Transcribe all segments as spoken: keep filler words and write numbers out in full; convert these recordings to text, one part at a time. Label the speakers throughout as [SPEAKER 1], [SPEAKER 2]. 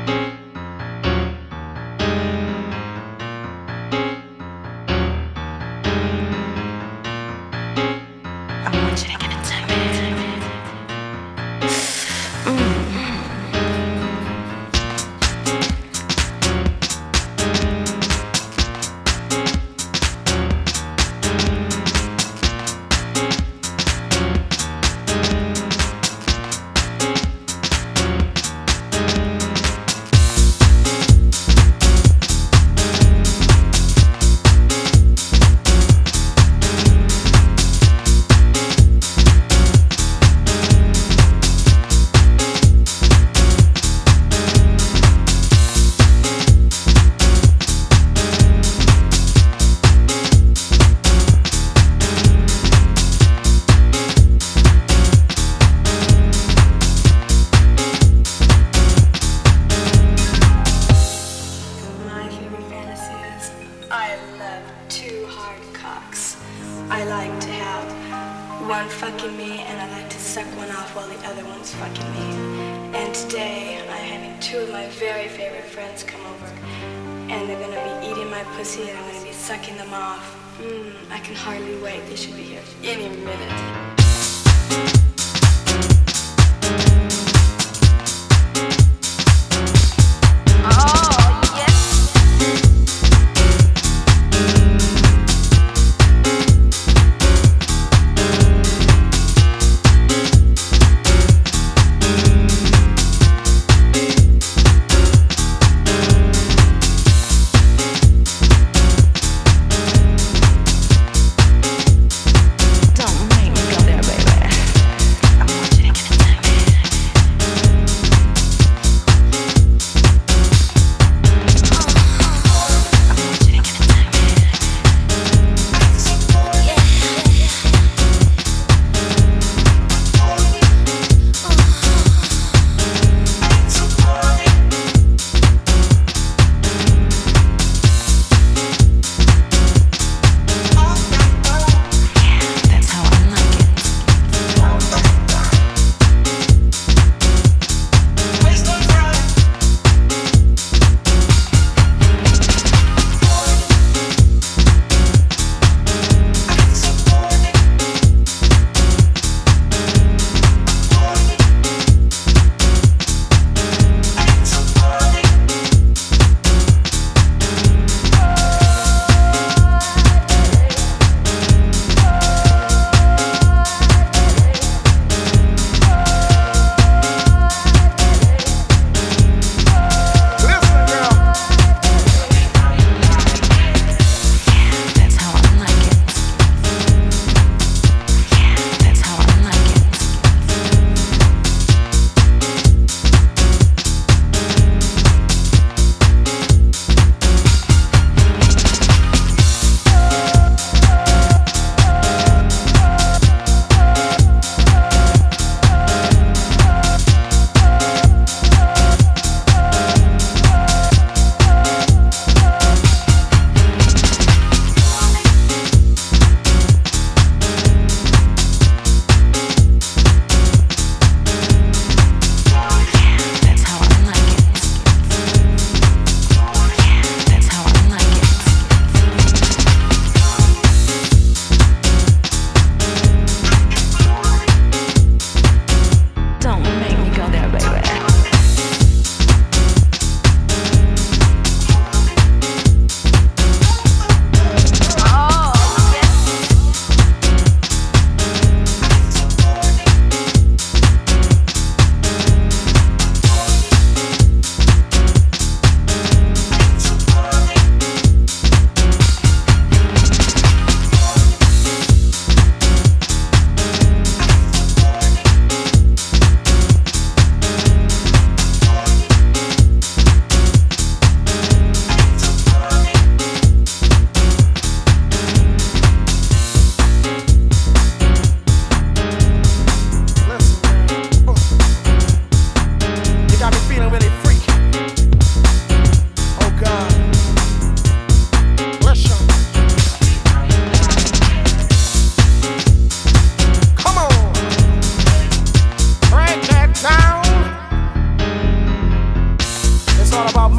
[SPEAKER 1] Don't make me go there, baby. I want you to get into me.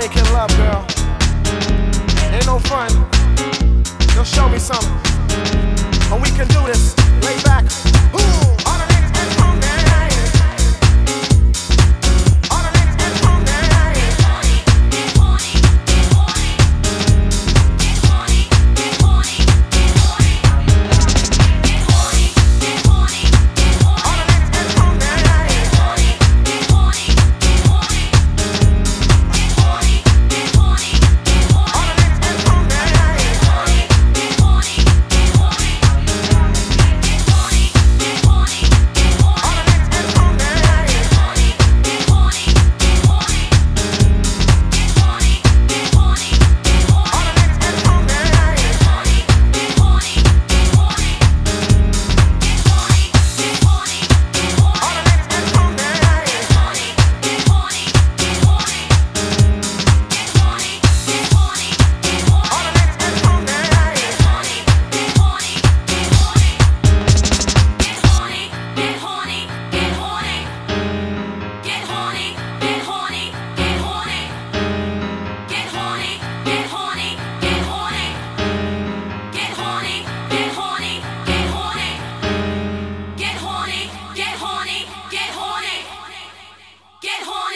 [SPEAKER 1] making love, girl. Ain't no fun. You'll show me something. And we can do this. Lay back. Ooh. All the ladies get home now. All the ladies get home now. Get horny, get horny, get horny. Get horny, get horny, get horny. Get horny, get horny, get horny. All the ladies get home now. Get horny, get horny, get horny. Get horny, get horny, get horny. All the ladies get home now. Get horny, get horny, get horny. Get horny, get horny, get horny. All the ladies get home now. Get horny, get horny, get horny. Get horny, get horny, get horny. All the ladies get home now. Get horny, get horny, get horny. Get horny, get horny, get horny. All the ladies get home now. Get horny, get horny, get horny. Get horny, get horny, get horny. All the ladies get home now. Get horny, get horny, get horny. Get horny, get horny, get horny. Get horny, get horny, get horny. Get horny, get horny, get horny. Get horny, get horny, get horny. Get horny, get horny, get horny. Get horny.